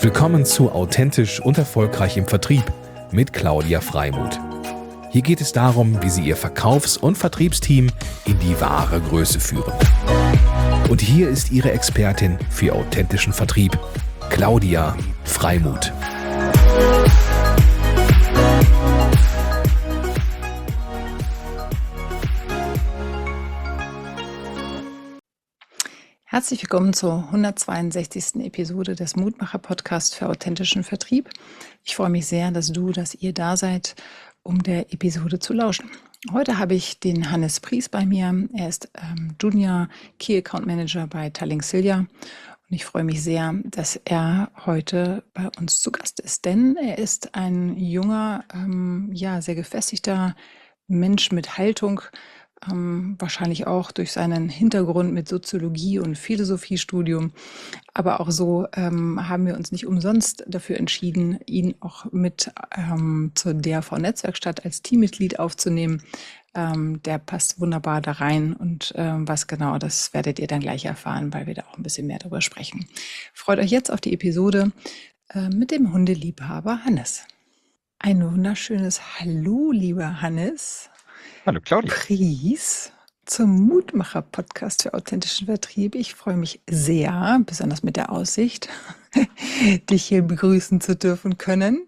Willkommen zu Authentisch und Erfolgreich im Vertrieb mit Claudia Freimuth. Hier geht es darum, wie Sie Ihr Verkaufs- und Vertriebsteam in die wahre Größe führen. Und hier ist Ihre Expertin für authentischen Vertrieb, Claudia Freimuth. Herzlich willkommen zur 162. Episode des Mutmacher-Podcasts für authentischen Vertrieb. Ich freue mich sehr, dass ihr da seid, um der Episode zu lauschen. Heute habe ich den Hannes Pries bei mir. Er ist Junior Key Account Manager bei Tallink-Silja. Und ich freue mich sehr, dass er heute bei uns zu Gast ist, denn er ist ein junger, sehr gefestigter Mensch mit Haltung, wahrscheinlich auch durch seinen Hintergrund mit Soziologie und Philosophiestudium. Aber auch so haben wir uns nicht umsonst dafür entschieden, ihn auch mit zur DAV-Netzwerkstatt als Teammitglied aufzunehmen. Der passt wunderbar da rein und was genau, das werdet ihr dann gleich erfahren, weil wir da auch ein bisschen mehr darüber sprechen. Freut euch jetzt auf die Episode mit dem Hundeliebhaber Hannes. Ein wunderschönes Hallo, lieber Hannes. Hallo Claudia. Pries zum Mutmacher-Podcast für authentischen Vertrieb. Ich freue mich sehr, besonders mit der Aussicht, dich hier begrüßen zu dürfen können.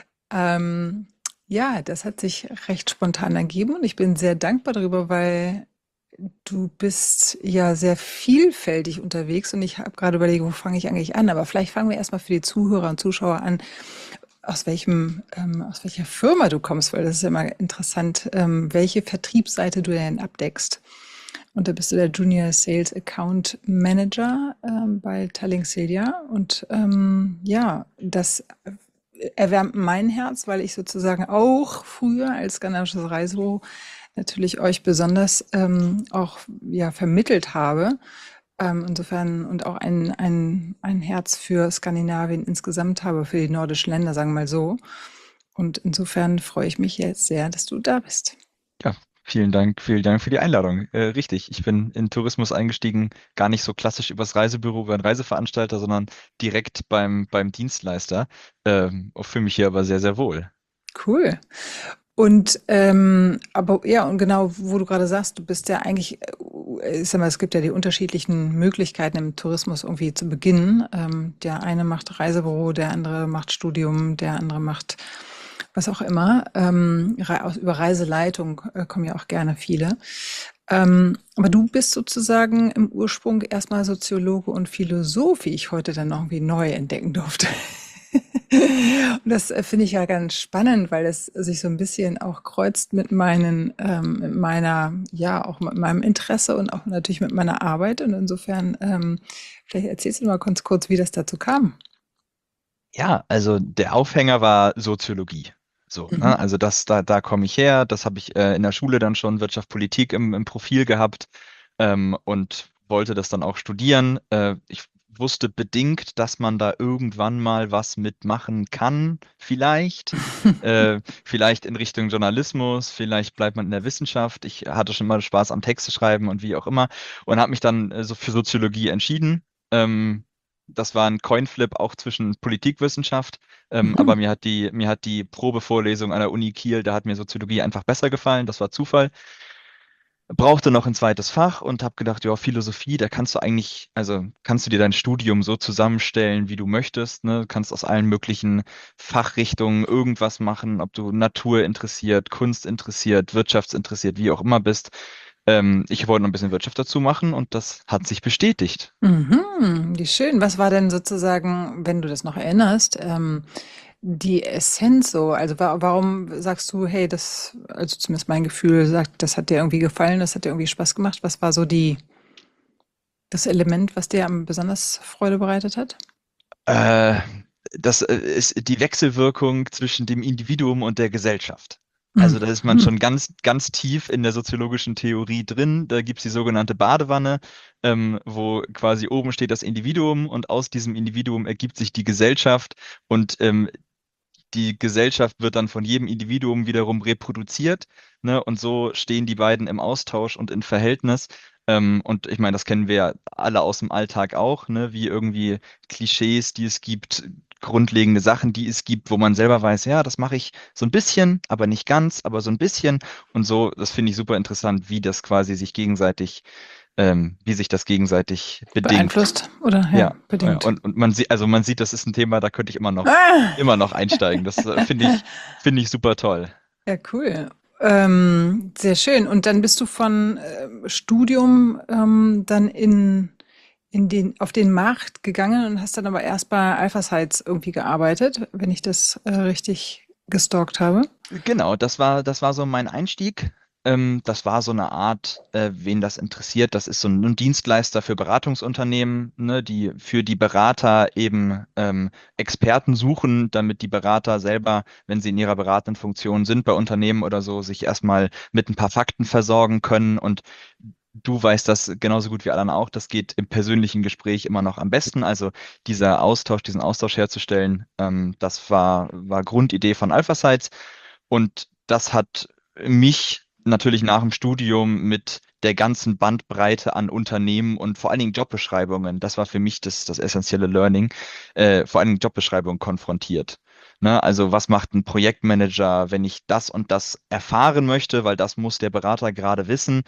Das hat sich recht spontan ergeben und ich bin sehr dankbar darüber, weil du bist ja sehr vielfältig unterwegs und ich habe gerade überlegt, wo fange ich eigentlich an? Aber vielleicht fangen wir erstmal für die Zuhörer und Zuschauer an, aus welcher Firma du kommst, weil das ist ja immer interessant, welche Vertriebsseite du denn abdeckst. Und da bist du der Junior Sales Account Manager bei Tallink-Silja. Und das erwärmt mein Herz, weil ich sozusagen auch früher als skandinavisches Reisebüro natürlich euch besonders vermittelt habe. Insofern und auch ein Herz für Skandinavien insgesamt habe, für die nordischen Länder, sagen wir mal so. Und insofern freue ich mich jetzt sehr, dass du da bist. Ja, vielen Dank für die Einladung. Richtig, ich bin in Tourismus eingestiegen, gar nicht so klassisch übers Reisebüro, über einen Reiseveranstalter, sondern direkt beim Dienstleister. Fühle mich hier aber sehr, sehr wohl. Cool. Und und genau, wo du gerade sagst, du bist ja eigentlich, ich sag mal, es gibt ja die unterschiedlichen Möglichkeiten im Tourismus irgendwie zu beginnen. Der eine macht Reisebüro, der andere macht Studium, der andere macht was auch immer. Über Reiseleitung kommen ja auch gerne viele. Aber du bist sozusagen im Ursprung erstmal Soziologe und Philosoph, wie ich heute dann noch irgendwie neu entdecken durfte. Und das finde ich ja ganz spannend, weil es sich so ein bisschen auch kreuzt mit meinem Interesse und auch natürlich mit meiner Arbeit. Und insofern, vielleicht erzählst du mal ganz kurz, wie das dazu kam. Ja, also der Aufhänger war Soziologie. So, ne? Also da komme ich her, das habe ich in der Schule dann schon Wirtschaft, Politik im Profil gehabt und wollte das dann auch studieren. Ich wusste bedingt, dass man da irgendwann mal was mitmachen kann, vielleicht. Vielleicht in Richtung Journalismus, vielleicht bleibt man in der Wissenschaft. Ich hatte schon mal Spaß am Texte schreiben und wie auch immer und habe mich dann so für Soziologie entschieden. Das war ein Coinflip auch zwischen Politikwissenschaft, aber mir hat die Probevorlesung an der Uni Kiel, da hat mir Soziologie einfach besser gefallen, das war Zufall. Brauchte noch ein zweites Fach und habe gedacht, ja, Philosophie, da kannst du dir dein Studium so zusammenstellen, wie du möchtest, ne? Du kannst aus allen möglichen Fachrichtungen irgendwas machen, ob du Natur interessiert, Kunst interessiert, Wirtschaftsinteressiert, wie auch immer bist. Ich wollte noch ein bisschen Wirtschaft dazu machen und das hat sich bestätigt. Wie schön. Was war denn sozusagen, wenn du das noch erinnerst, die Essenz so? Also warum sagst du, hey, also zumindest mein Gefühl sagt, das hat dir irgendwie gefallen, das hat dir irgendwie Spaß gemacht. Was war so das Element, was dir am besonders Freude bereitet hat? Äh, Das ist die Wechselwirkung zwischen dem Individuum und der Gesellschaft. Also da ist man schon ganz, ganz tief in der soziologischen Theorie drin. Da gibt es die sogenannte Badewanne, wo quasi oben steht das Individuum und aus diesem Individuum ergibt sich die Gesellschaft und die Gesellschaft wird dann von jedem Individuum wiederum reproduziert, ne? Und so stehen die beiden im Austausch und in Verhältnis. Und ich meine, das kennen wir ja alle aus dem Alltag auch, ne? Wie irgendwie Klischees, die es gibt, grundlegende Sachen, die es gibt, wo man selber weiß, ja, das mache ich so ein bisschen, aber nicht ganz, aber so ein bisschen. Und so, das finde ich super interessant, wie das quasi sich gegenseitig, wie sich das gegenseitig bedingt. Beeinflusst oder Ja, bedingt. und man sieht, das ist ein Thema, da könnte ich Ah! immer noch einsteigen. Das finde ich super toll. Ja, cool. Sehr schön. Und dann bist du von Studium dann auf den Markt gegangen und hast dann aber erst bei Alpha Sites irgendwie gearbeitet, wenn ich das richtig gestalkt habe. Genau, das war so mein Einstieg. Das war so eine Art, wen das interessiert. Das ist so ein Dienstleister für Beratungsunternehmen, ne, die für die Berater eben Experten suchen, damit die Berater selber, wenn sie in ihrer beratenden Funktion sind bei Unternehmen oder so, sich erstmal mit ein paar Fakten versorgen können. Und du weißt das genauso gut wie alle auch. Das geht im persönlichen Gespräch immer noch am besten. Also diesen Austausch herzustellen, das war Grundidee von AlphaSites. Und das hat mich natürlich nach dem Studium mit der ganzen Bandbreite an Unternehmen und vor allen Dingen Jobbeschreibungen, das war für mich das essentielle Learning, vor allen Dingen Jobbeschreibungen konfrontiert. Ne? Also was macht ein Projektmanager, wenn ich das und das erfahren möchte, weil das muss der Berater gerade wissen.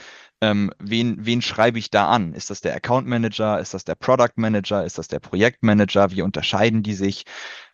Wen schreibe ich da an? Ist das der Account Manager? Ist das der Product Manager? Ist das der Projektmanager? Wie unterscheiden die sich?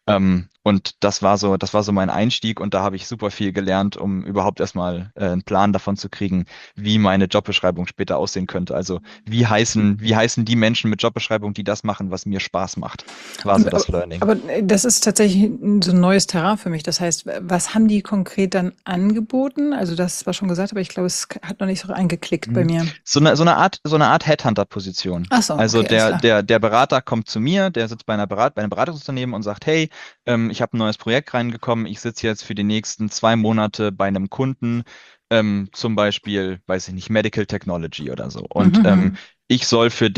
Und das war so mein Einstieg und da habe ich super viel gelernt, um überhaupt erstmal einen Plan davon zu kriegen, wie meine Jobbeschreibung später aussehen könnte. Also wie heißen die Menschen mit Jobbeschreibung, die das machen, was mir Spaß macht, war so Und, das Learning. aber das ist tatsächlich so ein neues Terrain für mich. Das heißt, was haben die konkret dann angeboten? Also das war schon gesagt, aber ich glaube, es hat noch nicht so eingeklickt bei Mhm. mir. So eine Art Headhunter-Position. Ach so, Also okay, alles der, klar. der, der Berater kommt zu mir, der sitzt bei einem Beratungsunternehmen und sagt, hey, ich habe ein neues Projekt reingekommen, ich sitze jetzt für die nächsten 2 Monate bei einem Kunden, zum Beispiel, weiß ich nicht, Medical Technology oder so. Und Mhm, ich soll für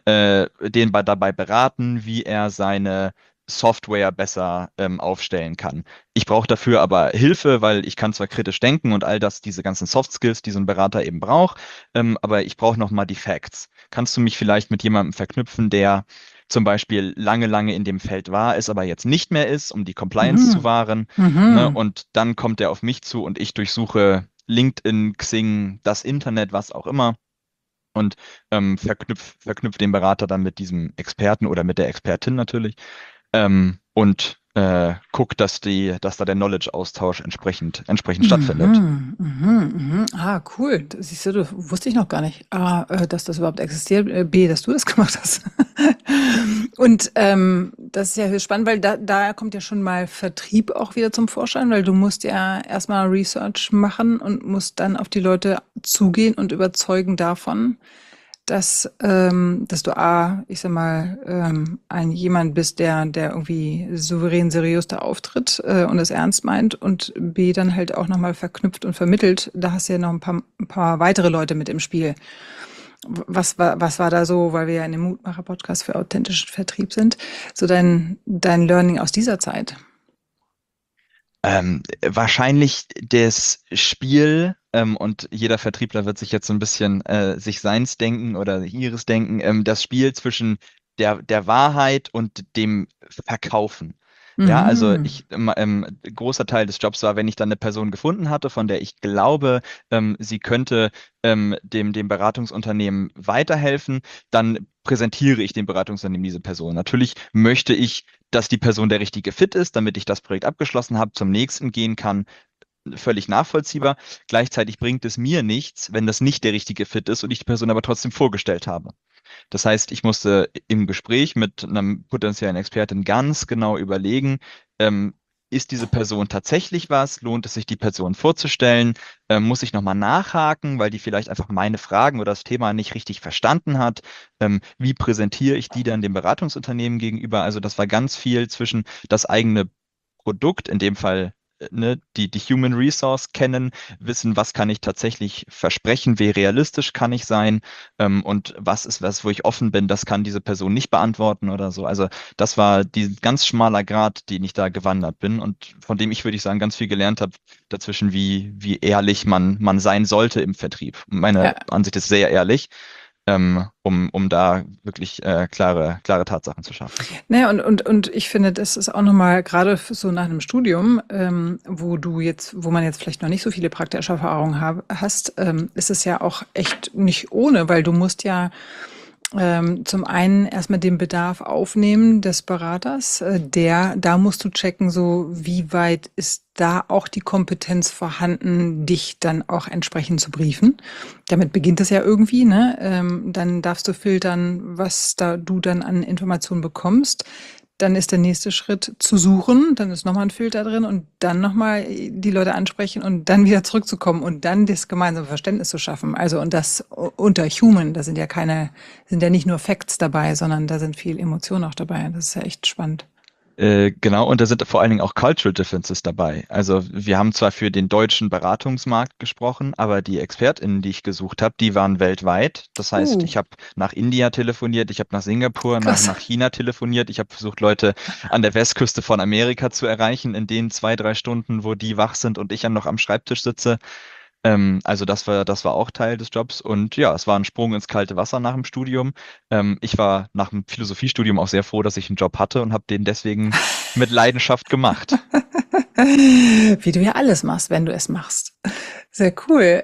den dabei beraten, wie er seine Software besser aufstellen kann. Ich brauche dafür aber Hilfe, weil ich kann zwar kritisch denken und all das, diese ganzen Soft Skills, die so ein Berater eben braucht, aber ich brauche noch mal die Facts. Kannst du mich vielleicht mit jemandem verknüpfen, der zum Beispiel lange, lange in dem Feld war, es aber jetzt nicht mehr ist, um die Compliance zu mhm, wahren, ne? mhm, Und dann kommt er auf mich zu und ich durchsuche LinkedIn, Xing, das Internet, was auch immer und verknüpf den Berater dann mit diesem Experten oder mit der Expertin natürlich und guck, dass da der Knowledge-Austausch entsprechend stattfindet. mhm, mhm, mhm. Ah, cool. Das siehst du, das wusste ich noch gar nicht. A, dass das überhaupt existiert. B, dass du das gemacht hast. Und das ist ja höchst spannend, weil da kommt ja schon mal Vertrieb auch wieder zum Vorschein, weil du musst ja erstmal Research machen und musst dann auf die Leute zugehen und überzeugen davon, dass du A, ich sag mal, jemand bist, der irgendwie souverän, seriös da auftritt und es ernst meint und B, dann halt auch nochmal verknüpft und vermittelt. Da hast du ja noch ein paar weitere Leute mit im Spiel. Was war da so, weil wir ja in dem Mutmacher-Podcast für authentischen Vertrieb sind, so dein Learning aus dieser Zeit? Wahrscheinlich das Spiel, und jeder Vertriebler wird sich jetzt so ein bisschen sich seins denken oder ihres denken, das Spiel zwischen der Wahrheit und dem Verkaufen. Ja, also Mhm. großer Teil des Jobs war, wenn ich dann eine Person gefunden hatte, von der ich glaube, sie könnte dem Beratungsunternehmen weiterhelfen, dann präsentiere ich dem Beratungsunternehmen diese Person. Natürlich möchte ich, dass die Person der richtige Fit ist, damit ich das Projekt abgeschlossen habe, zum nächsten gehen kann. Völlig nachvollziehbar. Gleichzeitig bringt es mir nichts, wenn das nicht der richtige Fit ist und ich die Person aber trotzdem vorgestellt habe. Das heißt, ich musste im Gespräch mit einem potenziellen Experten ganz genau überlegen, ähm, ist diese Person tatsächlich was? Lohnt es sich, die Person vorzustellen? Muss ich nochmal nachhaken, weil die vielleicht einfach meine Fragen oder das Thema nicht richtig verstanden hat? Wie präsentiere ich die dann dem Beratungsunternehmen gegenüber? Also das war ganz viel zwischen das eigene Produkt, in dem Fall ne, die Human Resource kennen, wissen, was kann ich tatsächlich versprechen, wie realistisch kann ich sein, und was ist was, wo ich offen bin, das kann diese Person nicht beantworten oder so. Also das war die ganz schmaler Grat, den ich da gewandert bin und von dem ich, würde ich sagen, ganz viel gelernt habe dazwischen, wie ehrlich man sein sollte im Vertrieb. Meine Ja, Ansicht ist sehr ehrlich. um da wirklich klare Tatsachen zu schaffen. Naja, und ich finde, das ist auch nochmal, gerade so nach einem Studium, wo man jetzt vielleicht noch nicht so viele praktische Erfahrungen hast, ist es ja auch echt nicht ohne, weil du musst ja zum einen erstmal den Bedarf aufnehmen des Beraters, da musst du checken, so wie weit ist da auch die Kompetenz vorhanden, dich dann auch entsprechend zu briefen. Damit beginnt es ja irgendwie, ne? Dann darfst du filtern, was du dann an Informationen bekommst. Dann ist der nächste Schritt zu suchen, dann ist nochmal ein Filter drin und dann nochmal die Leute ansprechen und dann wieder zurückzukommen und dann das gemeinsame Verständnis zu schaffen. Also und das unter Human, da sind ja nicht nur Facts dabei, sondern da sind viel Emotionen auch dabei. Das ist ja echt spannend. Genau, und da sind vor allen Dingen auch Cultural Differences dabei. Also wir haben zwar für den deutschen Beratungsmarkt gesprochen, aber die ExpertInnen, die ich gesucht habe, die waren weltweit. Das heißt, ich habe nach India telefoniert, ich habe nach Singapur, nach China telefoniert, ich habe versucht, Leute an der Westküste von Amerika zu erreichen, in den 2-3 Stunden, wo die wach sind und ich dann noch am Schreibtisch sitze. Also das war auch Teil des Jobs und ja, es war ein Sprung ins kalte Wasser nach dem Studium. Ich war nach dem Philosophiestudium auch sehr froh, dass ich einen Job hatte und habe den deswegen mit Leidenschaft gemacht. Wie du ja alles machst, wenn du es machst. Sehr cool.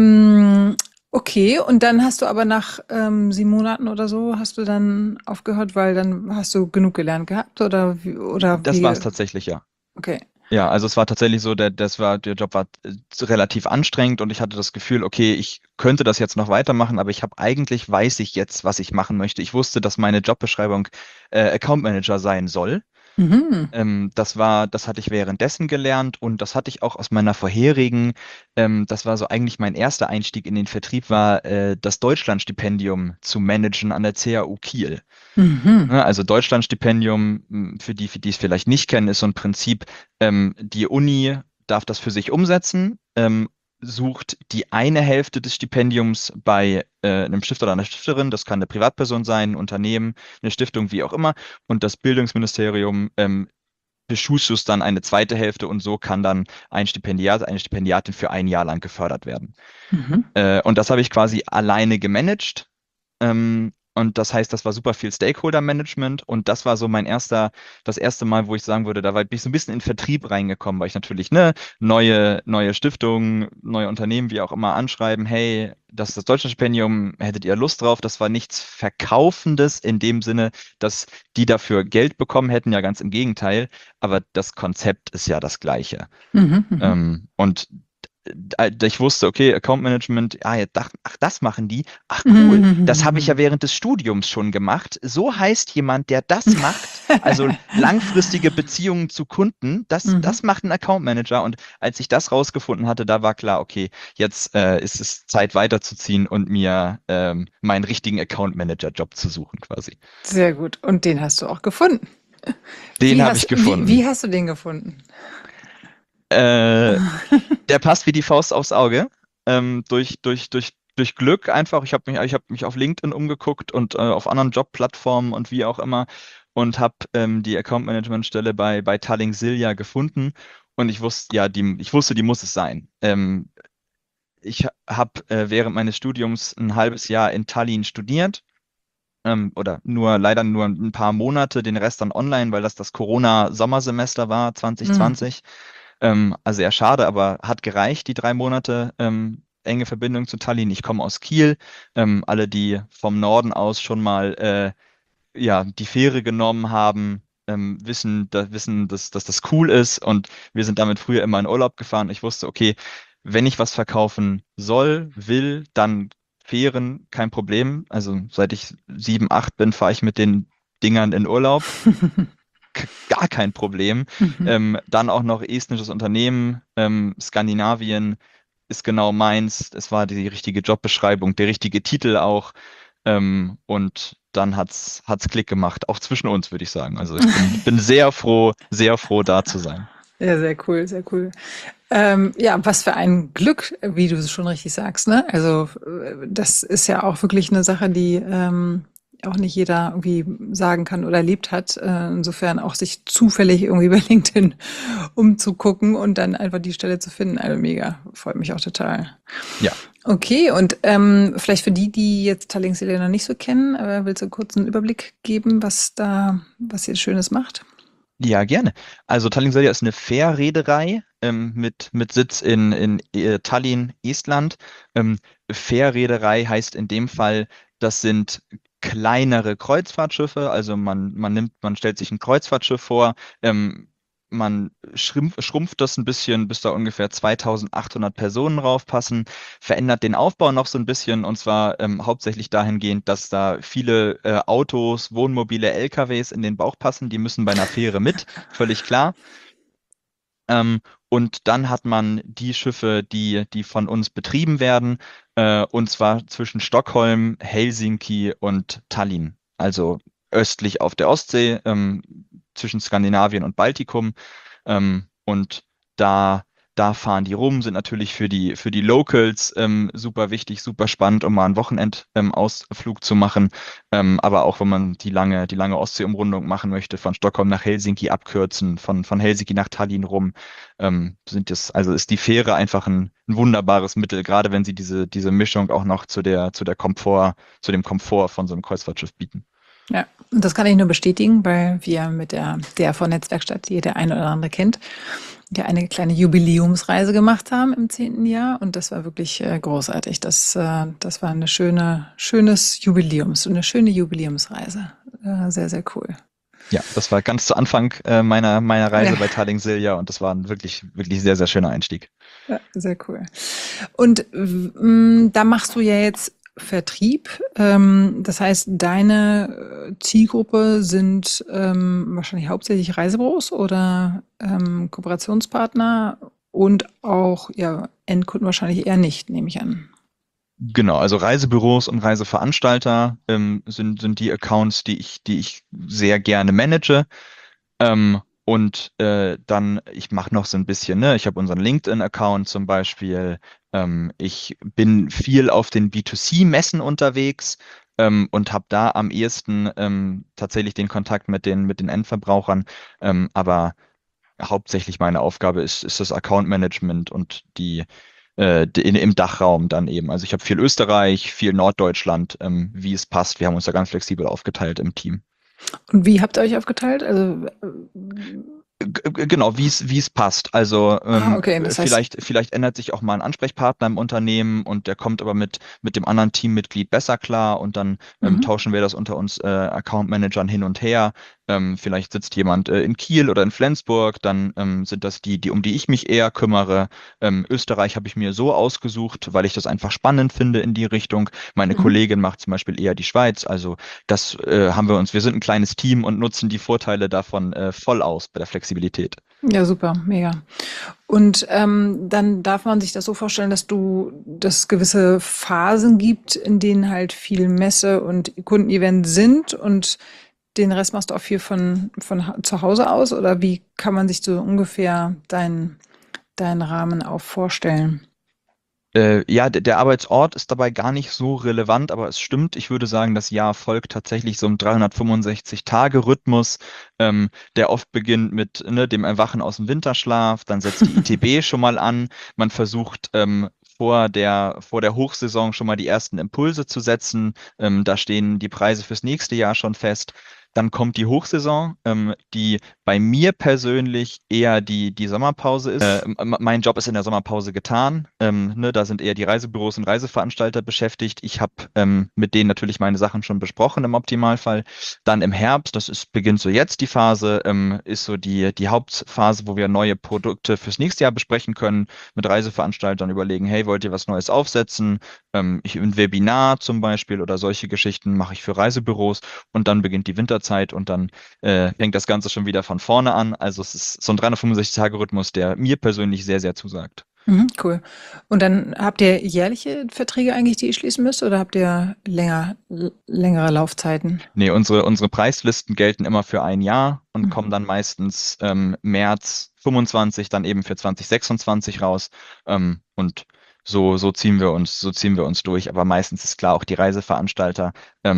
Okay, und dann hast du aber nach 7 Monaten oder so hast du dann aufgehört, weil dann hast du genug gelernt gehabt oder Das war es tatsächlich, ja. Okay. Ja, also es war tatsächlich so, der Job war relativ anstrengend und ich hatte das Gefühl, okay, ich könnte das jetzt noch weitermachen, aber weiß ich jetzt, was ich machen möchte. Ich wusste, dass meine Jobbeschreibung Account Manager sein soll. Mhm. Das hatte ich währenddessen gelernt und das hatte ich auch aus meiner vorherigen, das war so eigentlich mein erster Einstieg in den Vertrieb, war das Deutschlandstipendium zu managen an der CAU Kiel. Mhm. Ne, also Deutschlandstipendium, für die es vielleicht nicht kennen, ist so ein Prinzip, die Uni darf das für sich umsetzen, sucht die eine Hälfte des Stipendiums bei einem Stifter oder einer Stifterin, das kann eine Privatperson sein, ein Unternehmen, eine Stiftung, wie auch immer, und das Bildungsministerium beschusst dann eine zweite Hälfte und so kann dann ein Stipendiat, eine Stipendiatin für ein Jahr lang gefördert werden. Mhm. Und das habe ich quasi alleine gemanagt. Und das heißt, das war super viel Stakeholder-Management und das war so das erste Mal, wo ich sagen würde, bin ich so ein bisschen in Vertrieb reingekommen, weil ich natürlich neue Stiftungen, neue Unternehmen, wie auch immer, anschreiben, hey, das ist das Deutschlandstipendium, hättet ihr Lust drauf? Das war nichts Verkaufendes in dem Sinne, dass die dafür Geld bekommen hätten, ja ganz im Gegenteil, aber das Konzept ist ja das gleiche. Mhm. Mhm. Und ich wusste, okay, Account Management, das machen die. Ach cool, das habe ich ja Mhm. während des Studiums schon gemacht. So heißt jemand, der das macht, also langfristige Beziehungen zu Kunden, das macht ein Account Manager. Und als ich das rausgefunden hatte, da war klar, okay, jetzt ist es Zeit weiterzuziehen und mir meinen richtigen Account Manager Job zu suchen quasi. Sehr gut. Und den hast du auch gefunden. Den habe ich gefunden. Wie hast du den gefunden? Der passt wie die Faust aufs Auge. Durch Glück einfach. Ich hab mich auf LinkedIn umgeguckt und auf anderen Jobplattformen und wie auch immer und habe die Account Management Stelle bei Tallink Silja gefunden und ich wusste, die muss es sein. Ich habe während meines Studiums ein halbes Jahr in Tallinn studiert. Oder leider nur ein paar Monate, den Rest dann online, weil das Corona-Sommersemester war, 2020. Also eher schade, aber hat gereicht, die 3 Monate enge Verbindung zu Tallinn. Ich komme aus Kiel. Alle, die vom Norden aus schon mal die Fähre genommen haben, wissen, dass das cool ist. Und wir sind damit früher immer in Urlaub gefahren. Ich wusste, okay, wenn ich was verkaufen will, dann Fähren, kein Problem. Also seit ich 7, 8 bin, fahre ich mit den Dingern in Urlaub. Gar kein Problem. Dann auch noch estnisches Unternehmen, Skandinavien ist genau meins. Es war die richtige Jobbeschreibung, der richtige Titel auch. Und dann hat's Klick gemacht, auch zwischen uns, würde ich sagen. Also ich bin sehr froh, da zu sein. Ja, sehr cool, sehr cool. Ja, was für ein Glück, wie du es schon richtig sagst, ne? Also das ist ja auch wirklich eine Sache, die auch nicht jeder irgendwie sagen kann oder erlebt hat. Insofern auch sich zufällig irgendwie bei LinkedIn umzugucken und dann einfach die Stelle zu finden. Also mega, freut mich auch total. Ja. Okay, und vielleicht für die, die jetzt Tallink-Silja noch nicht so kennen, willst du kurz einen Überblick geben, was ihr Schönes macht? Ja, gerne. Also Tallink Silja ist eine Fährreederei mit Sitz in Tallinn, Estland. Fährreederei heißt in dem Fall, das sind kleinere Kreuzfahrtschiffe. Also man stellt sich ein Kreuzfahrtschiff vor, man schrumpft das ein bisschen, bis da ungefähr 2800 Personen raufpassen, verändert den Aufbau noch so ein bisschen, und zwar hauptsächlich dahingehend, dass da viele Autos, Wohnmobile, LKWs in den Bauch passen, die müssen bei einer Fähre mit, völlig klar. Und dann hat man die Schiffe, die von uns betrieben werden, und zwar zwischen Stockholm, Helsinki und Tallinn, also östlich auf der Ostsee, zwischen Skandinavien und Baltikum. Und da fahren die rum, sind natürlich für die Locals super wichtig, super spannend, um mal einen Wochenendausflug zu machen. Aber auch wenn man die lange Ostsee-Umrundung machen möchte, von Stockholm nach Helsinki abkürzen, von Helsinki nach Tallinn rum, also ist die Fähre einfach ein wunderbares Mittel, gerade wenn sie diese Mischung auch noch zu dem Komfort von so einem Kreuzfahrtschiff bieten. Ja, und das kann ich nur bestätigen, weil wir mit der DRV-Netzwerkstatt, die der eine oder andere kennt, ja eine kleine Jubiläumsreise gemacht haben im 10. Jahr, und das war wirklich großartig. Das war eine schöne Jubiläumsreise. Sehr, sehr cool. Ja, das war ganz zu Anfang meiner Reise Ja, bei Tallink Silja, und das war ein wirklich, wirklich sehr, sehr schöner Einstieg. ja, sehr cool. Und da machst du ja jetzt Vertrieb. Das heißt, deine Zielgruppe sind wahrscheinlich hauptsächlich Reisebüros oder Kooperationspartner, und auch ja, Endkunden wahrscheinlich eher nicht, nehme ich an. Genau, also Reisebüros und Reiseveranstalter sind die Accounts, die ich sehr gerne manage. Und dann, ich mache noch so ein bisschen, ne? Ich habe unseren LinkedIn-Account zum Beispiel. Ich bin viel auf den B2C-Messen unterwegs, und habe da am ehesten tatsächlich den Kontakt mit den Endverbrauchern. Aber hauptsächlich meine Aufgabe ist das Account Management und im Dachraum dann eben. Also ich habe viel Österreich, viel Norddeutschland, wie es passt. Wir haben uns da ganz flexibel aufgeteilt im Team. Und wie habt ihr euch aufgeteilt? Also, Genau, wie es passt. Also okay, das heißt, vielleicht ändert sich auch mal ein Ansprechpartner im Unternehmen, und der kommt aber mit dem anderen Teammitglied besser klar, und dann mhm. tauschen wir das unter uns Account Managern hin und her. Vielleicht sitzt jemand in Kiel oder in Flensburg, dann sind das um die ich mich eher kümmere. Österreich habe ich mir so ausgesucht, weil ich das einfach spannend finde in die Richtung. Meine Mhm. Kollegin macht zum Beispiel eher die Schweiz. Also das wir sind ein kleines Team und nutzen die Vorteile davon voll aus bei der Flexibilität. Ja, super, mega. Und dann darf man sich das so vorstellen, dass gewisse Phasen gibt, in denen halt viel Messe und Kundenevent sind, und den Rest machst du auch viel von zu Hause aus, oder wie kann man sich so ungefähr deinen Rahmen auch vorstellen? Ja, der Arbeitsort ist dabei gar nicht so relevant, aber es stimmt. Ich würde sagen, das Jahr folgt tatsächlich so einem 365-Tage-Rhythmus, der oft beginnt mit, ne, dem Erwachen aus dem Winterschlaf. Dann setzt die ITB schon mal an. Man versucht vor der Hochsaison schon mal die ersten Impulse zu setzen. Da stehen die Preise fürs nächste Jahr schon fest. Dann kommt die Hochsaison, die bei mir persönlich eher die Sommerpause ist. Mein Job ist in der Sommerpause getan. Ne, da sind eher die Reisebüros und Reiseveranstalter beschäftigt. Ich habe mit denen natürlich meine Sachen schon besprochen im Optimalfall. Dann im Herbst, beginnt so jetzt die Phase, ist so die Hauptphase, wo wir neue Produkte fürs nächste Jahr besprechen können, mit Reiseveranstaltern überlegen, hey, wollt ihr was Neues aufsetzen? Ein Webinar zum Beispiel oder solche Geschichten mache ich für Reisebüros, und dann beginnt die Winterzeit, und dann fängt das Ganze schon wieder von vorne an. Also es ist so ein 365-Tage-Rhythmus, der mir persönlich sehr, sehr zusagt. Mhm, cool. Und dann habt ihr jährliche Verträge eigentlich, die ihr schließen müsst, oder habt ihr längere Laufzeiten? Nee, unsere Preislisten gelten immer für ein Jahr und Mhm. kommen dann meistens März 25 dann eben für 2026 raus. Und so ziehen wir uns durch. Aber meistens ist klar, auch die Reiseveranstalter, ähm,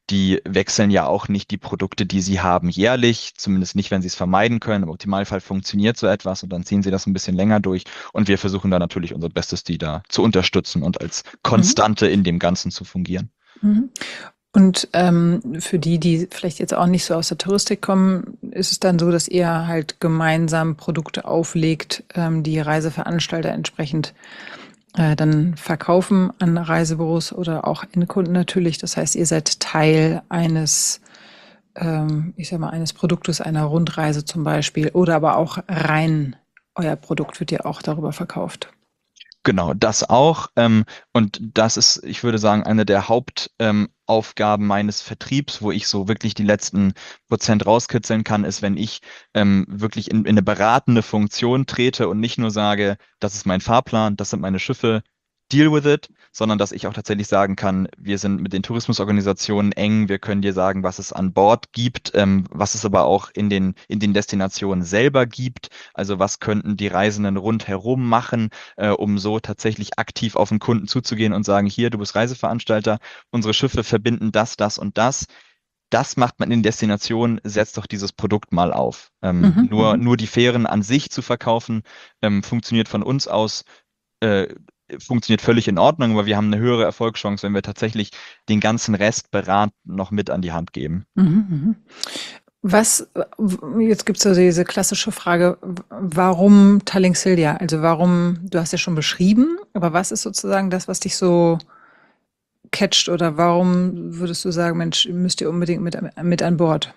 die wechseln ja auch nicht die Produkte, die sie haben, jährlich, zumindest nicht, wenn sie es vermeiden können. Im Optimalfall funktioniert so etwas und dann ziehen sie das ein bisschen länger durch. Und wir versuchen da natürlich unser Bestes, die da zu unterstützen und als Konstante in dem Ganzen zu fungieren. Mhm. Und für die, die vielleicht jetzt auch nicht so aus der Touristik kommen, ist es dann so, dass ihr halt gemeinsam Produkte auflegt, die Reiseveranstalter entsprechend dann verkaufen an Reisebüros oder auch Endkunden natürlich. Das heißt, ihr seid Teil eines, ich sag mal, eines Produktes, einer Rundreise zum Beispiel, oder aber auch rein euer Produkt wird ja auch darüber verkauft. Genau, das auch. Und das ist, ich würde sagen, eine der Hauptaufgaben meines Vertriebs, wo ich so wirklich die letzten Prozent rauskitzeln kann, ist, wenn ich wirklich in eine beratende Funktion trete und nicht nur sage, das ist mein Fahrplan, das sind meine Schiffe, deal with it, sondern dass ich auch tatsächlich sagen kann, wir sind mit den Tourismusorganisationen eng, wir können dir sagen, was es an Bord gibt, was es aber auch in den Destinationen selber gibt, also was könnten die Reisenden rundherum machen, um so tatsächlich aktiv auf den Kunden zuzugehen und sagen, hier, du bist Reiseveranstalter, unsere Schiffe verbinden das, das und das. Das macht man in Destinationen, setzt doch dieses Produkt mal auf. Nur die Fähren an sich zu verkaufen, funktioniert von uns aus funktioniert völlig in Ordnung, aber wir haben eine höhere Erfolgschance, wenn wir tatsächlich den ganzen Rest beratend noch mit an die Hand geben. Was, jetzt gibt es so diese klassische Frage, warum Tallink Silja? Also warum, du hast ja schon beschrieben, aber was ist sozusagen das, was dich so catcht, oder warum würdest du sagen, Mensch, müsst ihr unbedingt mit an Bord?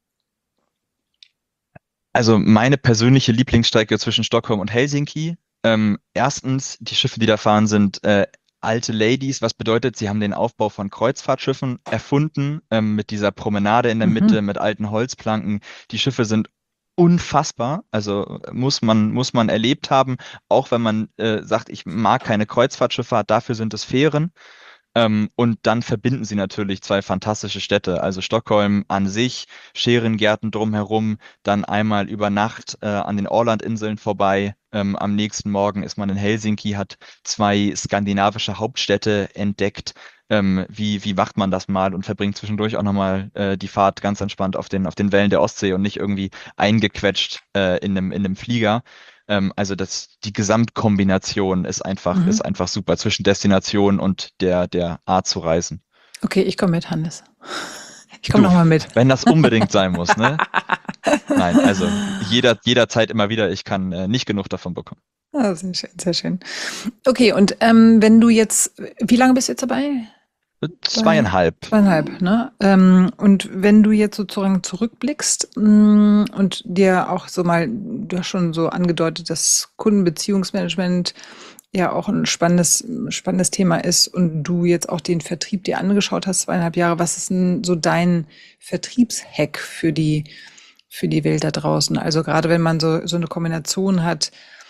Also meine persönliche Lieblingsstrecke zwischen Stockholm und Helsinki. Erstens, die Schiffe, die da fahren, sind alte Ladies, was bedeutet, sie haben den Aufbau von Kreuzfahrtschiffen erfunden, mit dieser Promenade in der Mitte, mit alten Holzplanken. Die Schiffe sind unfassbar, also muss man erlebt haben, auch wenn man sagt, ich mag keine Kreuzfahrtschifffahrt, dafür sind es Fähren. Und dann verbinden sie natürlich zwei fantastische Städte, also Stockholm an sich, Schärengärten drumherum, dann einmal über Nacht an den Ålandinseln vorbei. Am nächsten Morgen ist man in Helsinki, hat zwei skandinavische Hauptstädte entdeckt. Wie macht man das mal und verbringt zwischendurch auch nochmal die Fahrt ganz entspannt auf den Wellen der Ostsee und nicht irgendwie eingequetscht in einem Flieger. Also die Gesamtkombination ist einfach super zwischen Destination und der Art zu reisen. Okay, ich komme mit, Hannes. Ich komme nochmal mit. Wenn das unbedingt sein muss, ne? Nein, also jederzeit immer wieder, ich kann nicht genug davon bekommen. Ah, sehr schön, sehr schön. Okay, und wenn du jetzt, wie lange bist du jetzt dabei? 2,5. 2,5, ne? Und wenn du jetzt sozusagen zurückblickst und dir auch so mal, du hast schon so angedeutet, dass Kundenbeziehungsmanagement ja auch ein spannendes Thema ist und du jetzt auch den Vertrieb dir angeschaut hast, 2,5 Jahre, was ist denn so dein Vertriebshack für die Welt da draußen? Also gerade wenn man so eine Kombination hat,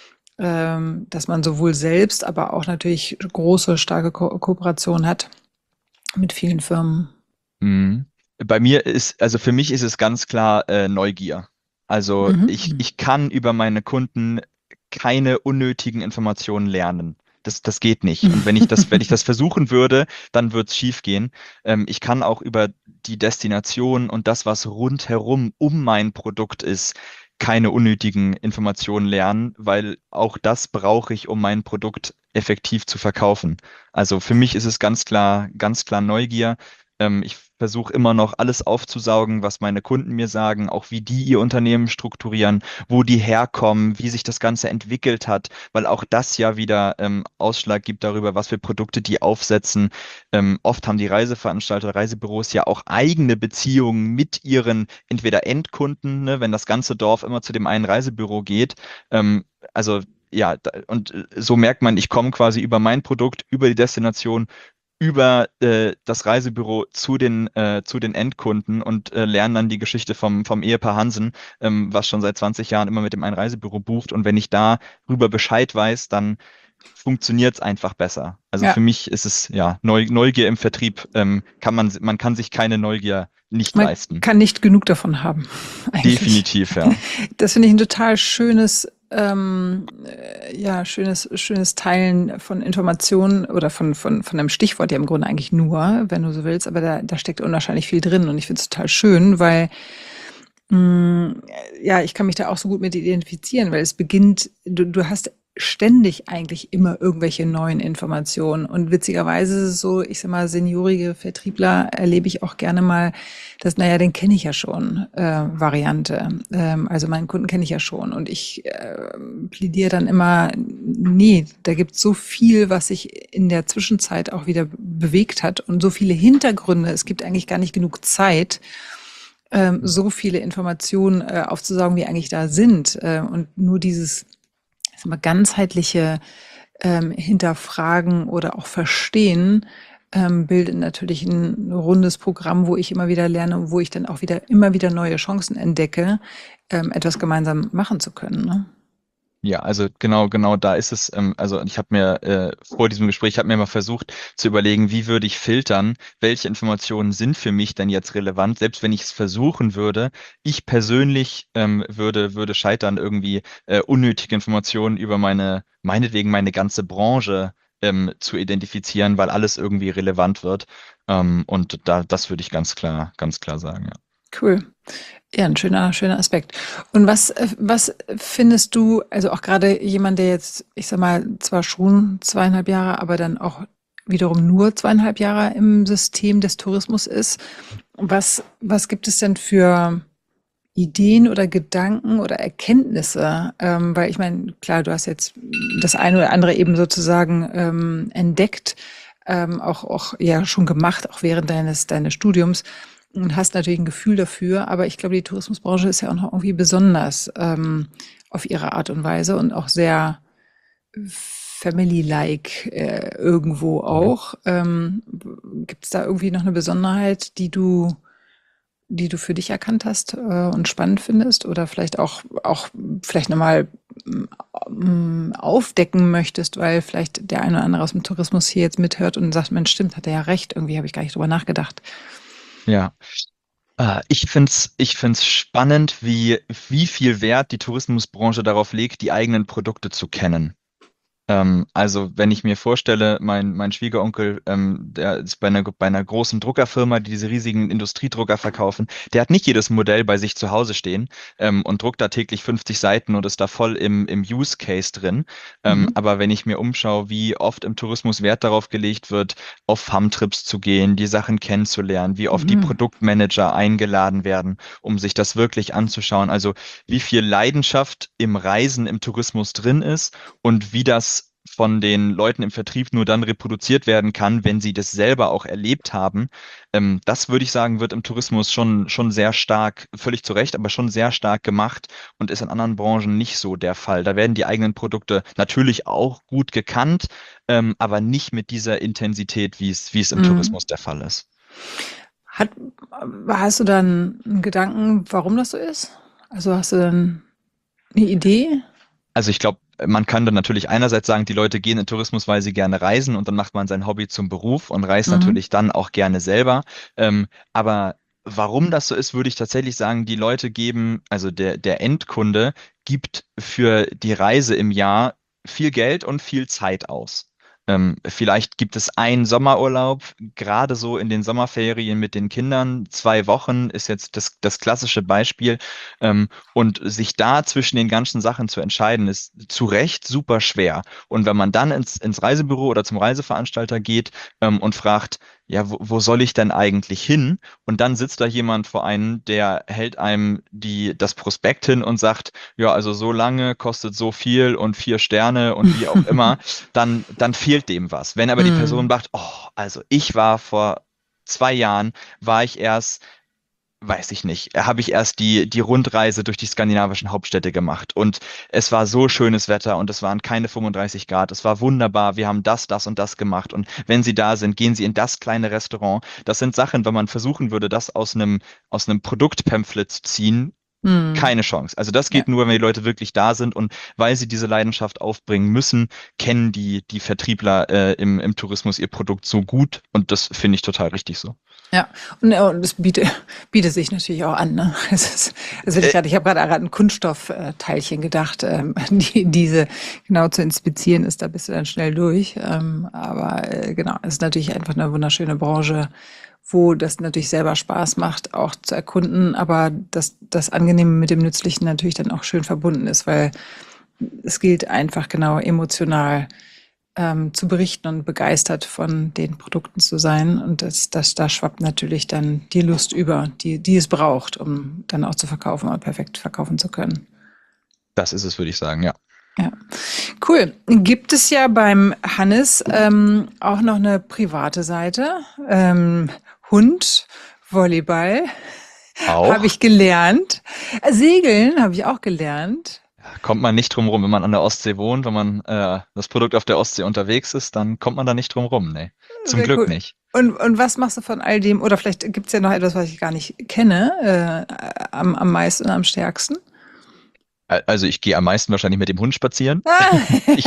dass man sowohl selbst, aber auch natürlich große, starke Kooperationen hat mit vielen Firmen. Bei mir also für mich ist es ganz klar Neugier. Also ich kann über meine Kunden keine unnötigen Informationen lernen. Das geht nicht. Und wenn ich das versuchen würde, dann wird es schief gehen. Ich kann auch über die Destination und das, was rundherum um mein Produkt ist, keine unnötigen Informationen lernen, weil auch das brauche ich, um mein Produkt effektiv zu verkaufen. Also für mich ist es ganz klar Neugier. Ich versuche immer noch alles aufzusaugen, was meine Kunden mir sagen, auch wie die ihr Unternehmen strukturieren, wo die herkommen, wie sich das Ganze entwickelt hat, weil auch das ja wieder Ausschlag gibt darüber, was für Produkte die aufsetzen. Oft haben die Reiseveranstalter, Reisebüros ja auch eigene Beziehungen mit ihren entweder Endkunden, ne, wenn das ganze Dorf immer zu dem einen Reisebüro geht. Also ja, und so merkt man, ich komme quasi über mein Produkt, über die Destination, über das Reisebüro zu den Endkunden und lerne dann die Geschichte vom Ehepaar Hansen, was schon seit 20 Jahren immer mit dem einen Reisebüro bucht. Und wenn ich darüber Bescheid weiß, dann funktioniert es einfach besser. Also für mich ist es ja Neugier im Vertrieb, man kann sich keine Neugier nicht leisten. Man kann nicht genug davon haben. Eigentlich. Definitiv, ja. Das finde ich ein total schönes schönes Teilen von Informationen oder von einem Stichwort ja im Grunde eigentlich nur, wenn du so willst, aber da steckt unwahrscheinlich viel drin und ich finde es total schön, weil ja, ich kann mich da auch so gut mit identifizieren, weil es beginnt, du hast ständig eigentlich immer irgendwelche neuen Informationen. Und witzigerweise ist es so, ich sag mal, seniorige Vertriebler erlebe ich auch gerne mal, dass, naja, den kenne ich ja schon, Variante. Also meinen Kunden kenne ich ja schon. Und ich plädiere dann immer, nee, da gibt es so viel, was sich in der Zwischenzeit auch wieder bewegt hat und so viele Hintergründe. Es gibt eigentlich gar nicht genug Zeit, so viele Informationen aufzusaugen, wie eigentlich da sind. Und nur dieses ganzheitliche Hinterfragen oder auch Verstehen bildet natürlich ein rundes Programm, wo ich immer wieder lerne und wo ich dann auch immer wieder neue Chancen entdecke, etwas gemeinsam machen zu können. Ne? Ja, also genau da ist es. Also ich habe mir vor diesem Gespräch, ich habe mir mal versucht zu überlegen, wie würde ich filtern, welche Informationen sind für mich denn jetzt relevant, selbst wenn ich es versuchen würde. Ich persönlich würde scheitern, irgendwie unnötige Informationen über meinetwegen meine ganze Branche zu identifizieren, weil alles irgendwie relevant wird. Und das würde ich ganz klar sagen, ja. Cool. Ja, ein schöner Aspekt. Und was findest du, also auch gerade jemand, der jetzt, ich sag mal, zwar schon 2,5 Jahre, aber dann auch wiederum nur 2,5 Jahre im System des Tourismus ist, was gibt es denn für Ideen oder Gedanken oder Erkenntnisse? Weil ich meine, klar, du hast jetzt das eine oder andere eben sozusagen entdeckt, auch ja schon gemacht, auch während deines Studiums und hast natürlich ein Gefühl dafür, aber ich glaube, die Tourismusbranche ist ja auch noch irgendwie besonders auf ihre Art und Weise und auch sehr family-like irgendwo auch. Gibt es da irgendwie noch eine Besonderheit, die du für dich erkannt hast und spannend findest oder vielleicht auch vielleicht nochmal aufdecken möchtest, weil vielleicht der eine oder andere aus dem Tourismus hier jetzt mithört und sagt, Mensch, stimmt, hat er ja recht, irgendwie habe ich gar nicht drüber nachgedacht. Ja. Ich find's spannend, wie viel Wert die Tourismusbranche darauf legt, die eigenen Produkte zu kennen. Also wenn ich mir vorstelle, mein Schwiegeronkel, der ist bei einer großen Druckerfirma, die diese riesigen Industriedrucker verkaufen, der hat nicht jedes Modell bei sich zu Hause stehen und druckt da täglich 50 Seiten und ist da voll im Use Case drin. Mhm. Aber wenn ich mir umschaue, wie oft im Tourismus Wert darauf gelegt wird, auf Farmtrips zu gehen, die Sachen kennenzulernen, wie oft die Mhm. Produktmanager eingeladen werden, um sich das wirklich anzuschauen. Also wie viel Leidenschaft im Reisen, im Tourismus drin ist und wie das von den Leuten im Vertrieb nur dann reproduziert werden kann, wenn sie das selber auch erlebt haben. Das würde ich sagen, wird im Tourismus schon sehr stark, völlig zu Recht, aber schon sehr stark gemacht und ist in anderen Branchen nicht so der Fall. Da werden die eigenen Produkte natürlich auch gut gekannt, aber nicht mit dieser Intensität, wie es im Mhm. Tourismus der Fall ist. Hat, hast du dann einen Gedanken, warum das so ist? Also hast du dann eine Idee? Also ich glaube, man kann dann natürlich einerseits sagen, die Leute gehen in Tourismus, weil sie gerne reisen und dann macht man sein Hobby zum Beruf und reist Mhm. natürlich dann auch gerne selber. Aber warum das so ist, würde ich tatsächlich sagen, die Leute geben, also der Endkunde gibt für die Reise im Jahr viel Geld und viel Zeit aus. Vielleicht gibt es einen Sommerurlaub, gerade so in den Sommerferien mit den Kindern. 2 Wochen ist jetzt das klassische Beispiel. Und sich da zwischen den ganzen Sachen zu entscheiden, ist zu Recht super schwer. Und wenn man dann ins Reisebüro oder zum Reiseveranstalter geht und fragt, ja, wo soll ich denn eigentlich hin? Und dann sitzt da jemand vor einem, der hält einem das Prospekt hin und sagt, ja, also so lange kostet so viel und 4 Sterne und wie auch immer, dann fehlt dem was. Wenn aber die Person Mhm. sagt, oh, also ich war vor 2 Jahren, war ich erst weiß ich nicht, habe ich erst die Rundreise durch die skandinavischen Hauptstädte gemacht. Und es war so schönes Wetter und es waren keine 35 Grad. Es war wunderbar. Wir haben das und das gemacht. Und wenn Sie da sind, gehen Sie in das kleine Restaurant. Das sind Sachen, wenn man versuchen würde, das aus einem Produktpamphlet zu ziehen, Mhm. keine Chance. Also das Ja. geht nur, wenn die Leute wirklich da sind und weil sie diese Leidenschaft aufbringen müssen, kennen die Vertriebler im Tourismus ihr Produkt so gut und das finde ich total richtig so. Ja, und es bietet sich natürlich auch an. Ne? Ich habe gerade an Kunststoffteilchen gedacht, diese genau zu inspizieren ist, da bist du dann schnell durch. Aber genau, es ist natürlich einfach eine wunderschöne Branche, wo das natürlich selber Spaß macht, auch zu erkunden, aber das Angenehme mit dem Nützlichen natürlich dann auch schön verbunden ist, weil es gilt einfach genau emotional zu berichten und begeistert von den Produkten zu sein. Und da schwappt natürlich dann die Lust über, die es braucht, um dann auch zu verkaufen und perfekt verkaufen zu können. Das ist es, würde ich sagen, ja. Ja, cool. Gibt es ja beim Hannes auch noch eine private Seite? Hund, Volleyball habe ich gelernt. Segeln habe ich auch gelernt. Kommt man nicht drum rum, wenn man an der Ostsee wohnt, wenn man das Produkt auf der Ostsee unterwegs ist, dann kommt man da nicht drum rum, nee. Zum Sehr Glück cool. nicht. Und was machst du von all dem? Oder vielleicht gibt es ja noch etwas, was ich gar nicht kenne, am meisten und am stärksten? Also ich gehe am meisten wahrscheinlich mit dem Hund spazieren. Ah.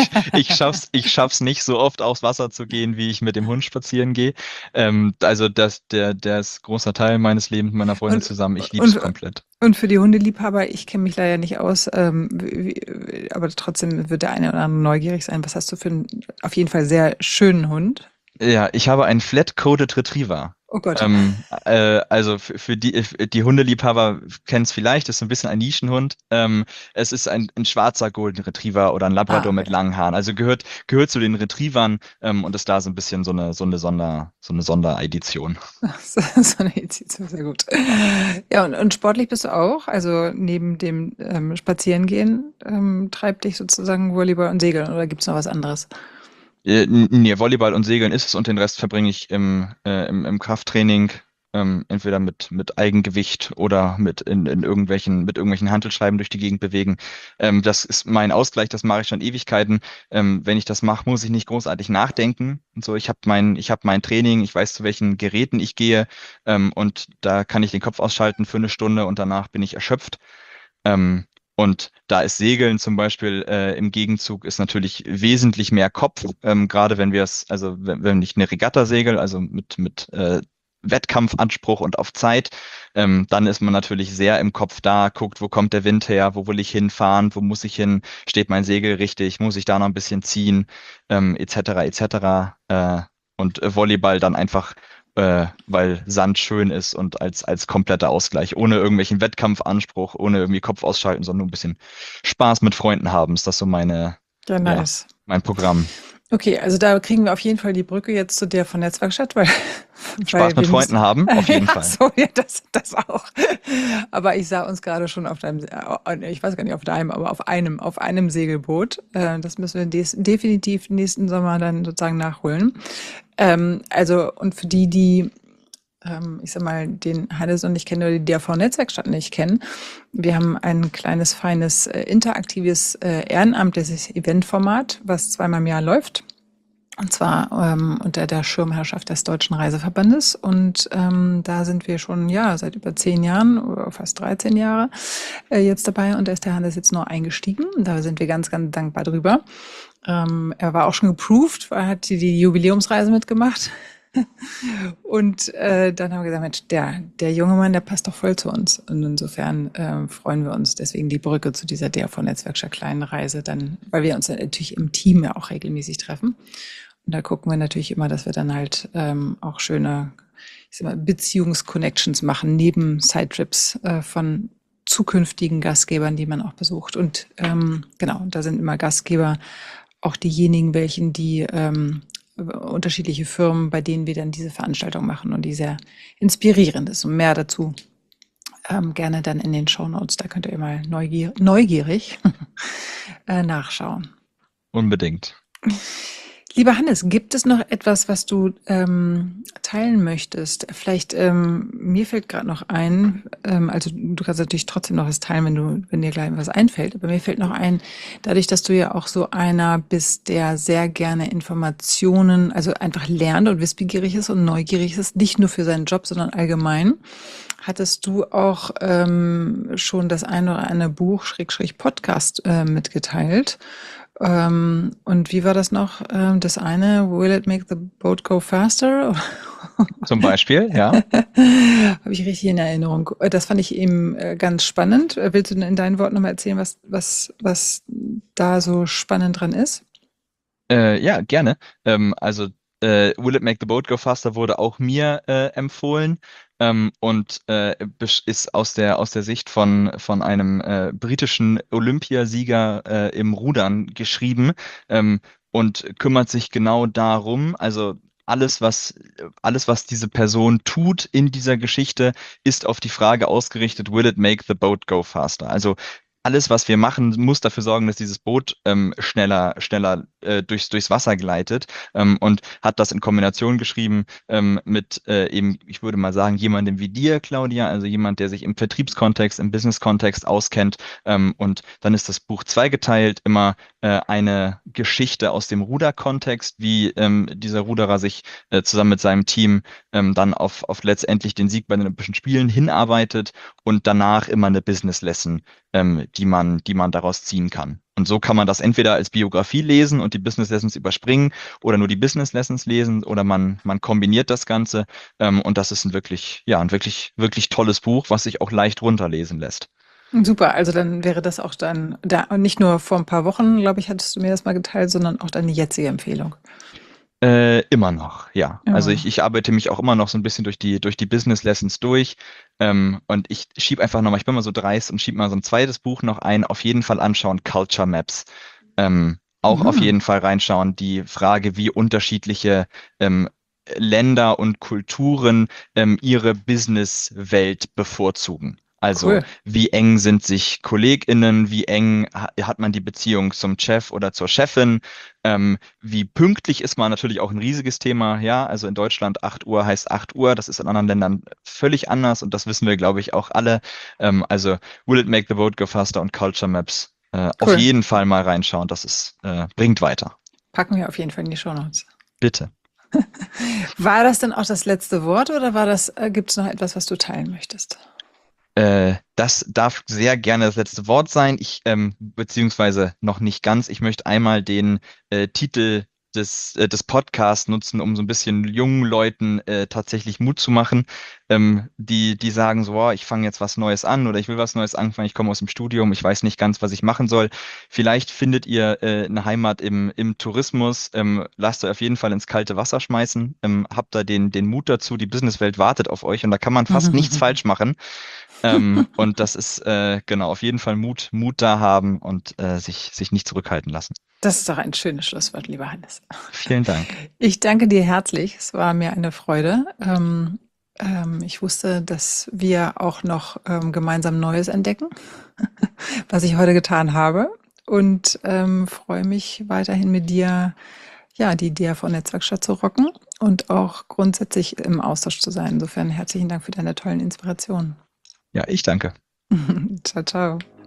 Ich schaff's nicht so oft aufs Wasser zu gehen, wie ich mit dem Hund spazieren gehe. Also der ist großer Teil meines Lebens mit meiner Freundin Und, zusammen. Ich liebe es und, komplett. und für die Hundeliebhaber, ich kenne mich leider nicht aus, aber trotzdem wird der eine oder andere neugierig sein. Was hast du für einen auf jeden Fall sehr schönen Hund? Ja, ich habe einen Flat-Coated Retriever. Oh Gott. Also für die Hundeliebhaber kennen es vielleicht, ist so ein bisschen ein Nischenhund. Es ist ein schwarzer Golden Retriever oder ein Labrador mit Okay. langen Haaren. Also gehört zu den Retrievern und ist da so ein bisschen so eine Sonderedition. So eine Edition, sehr gut. Ja, und sportlich bist du auch? Also neben dem Spazierengehen treibt dich sozusagen Volleyball und Segeln oder gibt es noch was anderes? Nee, Volleyball und Segeln ist es und den Rest verbringe ich im Krafttraining, entweder mit Eigengewicht oder mit irgendwelchen Hantelscheiben durch die Gegend bewegen. Das ist mein Ausgleich, das mache ich schon Ewigkeiten. Wenn ich das mache, muss ich nicht großartig nachdenken und so. Ich hab mein Training, ich weiß, zu welchen Geräten ich gehe, und da kann ich den Kopf ausschalten für eine Stunde und danach bin ich erschöpft. Und da ist Segeln zum Beispiel im Gegenzug ist natürlich wesentlich mehr Kopf, gerade wenn ich eine Regatta segel, also mit Wettkampfanspruch und auf Zeit, dann ist man natürlich sehr im Kopf da, guckt, wo kommt der Wind her, wo will ich hinfahren, wo muss ich hin, steht mein Segel richtig, muss ich da noch ein bisschen ziehen, etc. etc. Und Volleyball dann einfach weil Sand schön ist und als kompletter Ausgleich, ohne irgendwelchen Wettkampfanspruch, ohne irgendwie Kopf ausschalten, sondern nur ein bisschen Spaß mit Freunden haben. Ist das so Ja, ja, nice. mein Programm. Okay, also da kriegen wir auf jeden Fall die Brücke jetzt zu der von Netzwerkstatt, weil, Spaß mit wir Freunden müssen. haben, auf jeden Ja, Fall. so, ja, das auch. Aber ich sah uns gerade schon auf deinem, ich weiß gar nicht auf deinem, aber auf einem Segelboot. Das müssen wir definitiv nächsten Sommer dann sozusagen nachholen. Also, und für die ich sag mal, den Hannes und ich kennen oder die DRV-Netzwerkstatt nicht kennen. Wir haben ein kleines, feines, interaktives, ehrenamtliches Eventformat, was zweimal im Jahr läuft. Und zwar unter der Schirmherrschaft des Deutschen Reiseverbandes. Und da sind wir schon seit über 10 Jahren, oder fast 13 Jahre jetzt dabei. Und da ist der Hannes jetzt noch eingestiegen. Da sind wir ganz, ganz dankbar drüber. Er war auch schon geproved, weil er hat die Jubiläumsreise mitgemacht. Und dann haben wir gesagt, Mensch, der junge Mann, der passt doch voll zu uns. Und insofern freuen wir uns deswegen die Brücke zu dieser DRV-Netzwerkstatt kleinen Reise dann, weil wir uns dann natürlich im Team ja auch regelmäßig treffen. Und da gucken wir natürlich immer, dass wir dann halt auch schöne, ich sag mal, Beziehungsconnections machen, neben Sidetrips von zukünftigen Gastgebern, die man auch besucht. Und genau, da sind immer Gastgeber auch diejenigen, die unterschiedliche Firmen, bei denen wir dann diese Veranstaltung machen und die sehr inspirierend ist. Und mehr dazu gerne dann in den Shownotes. Da könnt ihr mal neugierig nachschauen. Unbedingt. Lieber Hannes, gibt es noch etwas, was du teilen möchtest? Vielleicht, mir fällt gerade noch ein, also du kannst natürlich trotzdem noch was teilen, wenn dir gleich was einfällt, aber mir fällt noch ein, dadurch, dass du ja auch so einer bist, der sehr gerne Informationen, also einfach lernt und wissbegierig ist und neugierig ist, nicht nur für seinen Job, sondern allgemein. Hattest du auch schon das eine oder andere Buch, Podcast mitgeteilt? Und wie war das noch? Das eine, will it make the boat go faster? Zum Beispiel, ja. Habe ich richtig in Erinnerung. Das fand ich eben ganz spannend. Willst du denn in deinen Worten nochmal erzählen, was da so spannend dran ist? Ja, gerne. Will It Make the Boat Go Faster wurde auch mir empfohlen und ist aus der Sicht von einem britischen Olympiasieger im Rudern geschrieben und kümmert sich genau darum, also alles, was diese Person tut in dieser Geschichte, ist auf die Frage ausgerichtet, will it make the boat go faster? Also alles, was wir machen, muss dafür sorgen, dass dieses Boot schneller durchs Wasser gleitet und hat das in Kombination geschrieben mit eben, ich würde mal sagen, jemandem wie dir, Claudia, also jemand, der sich im Vertriebskontext, im Business-Kontext auskennt. Und dann ist das Buch zweigeteilt, immer eine Geschichte aus dem Ruderkontext, wie dieser Ruderer sich zusammen mit seinem Team dann auf letztendlich den Sieg bei den Olympischen Spielen hinarbeitet und danach immer eine Business-Lesson die man daraus ziehen kann. Und so kann man das entweder als Biografie lesen und die Business Lessons überspringen oder nur die Business Lessons lesen oder man kombiniert das Ganze. Und das ist wirklich tolles Buch, was sich auch leicht runterlesen lässt. Super, also dann wäre das auch dann, da, und nicht nur vor ein paar Wochen, glaube ich, hattest du mir das mal geteilt, sondern auch deine jetzige Empfehlung. Immer noch, ja. Also Ja. ich arbeite mich auch immer noch so ein bisschen durch die Business Lessons durch. Und ich schiebe einfach nochmal, ich bin mal so dreist und schiebe mal so ein zweites Buch noch ein. Auf jeden Fall anschauen, Culture Maps. Auch auf Mhm. jeden Fall reinschauen, die Frage, wie unterschiedliche ähm, Länder und Kulturen ihre Businesswelt bevorzugen. Also Cool. wie eng sind sich KollegInnen, wie eng hat man die Beziehung zum Chef oder zur Chefin, wie pünktlich ist man natürlich auch ein riesiges Thema. Ja, also in Deutschland 8 Uhr heißt 8 Uhr, das ist in anderen Ländern völlig anders und das wissen wir, glaube ich, auch alle. Also Will It Make the Boat Go Faster und Culture Maps. Auf Cool. jeden Fall mal reinschauen, bringt weiter. Packen wir auf jeden Fall in die Shownotes. Bitte. War das denn auch das letzte Wort oder gibt es noch etwas, was du teilen möchtest? Das darf sehr gerne das letzte Wort sein. Beziehungsweise noch nicht ganz. Ich möchte einmal den Titel des Podcasts nutzen, um so ein bisschen jungen Leuten tatsächlich Mut zu machen, die sagen so, oh, ich fange jetzt was Neues an oder ich will was Neues anfangen, ich komme aus dem Studium, ich weiß nicht ganz, was ich machen soll. Vielleicht findet ihr eine Heimat im Tourismus, lasst euch auf jeden Fall ins kalte Wasser schmeißen, habt da den Mut dazu, die Businesswelt wartet auf euch und da kann man fast nichts falsch machen. Und das ist genau auf jeden Fall Mut da haben und sich nicht zurückhalten lassen. Das ist doch ein schönes Schlusswort, lieber Hannes. Vielen Dank. Ich danke dir herzlich. Es war mir eine Freude. Ich wusste, dass wir auch noch gemeinsam Neues entdecken, was ich heute getan habe. Und freue mich weiterhin mit dir, ja, die DAV-Netzwerkstatt zu rocken und auch grundsätzlich im Austausch zu sein. Insofern herzlichen Dank für deine tollen Inspirationen. Ja, ich danke. Ciao, ciao.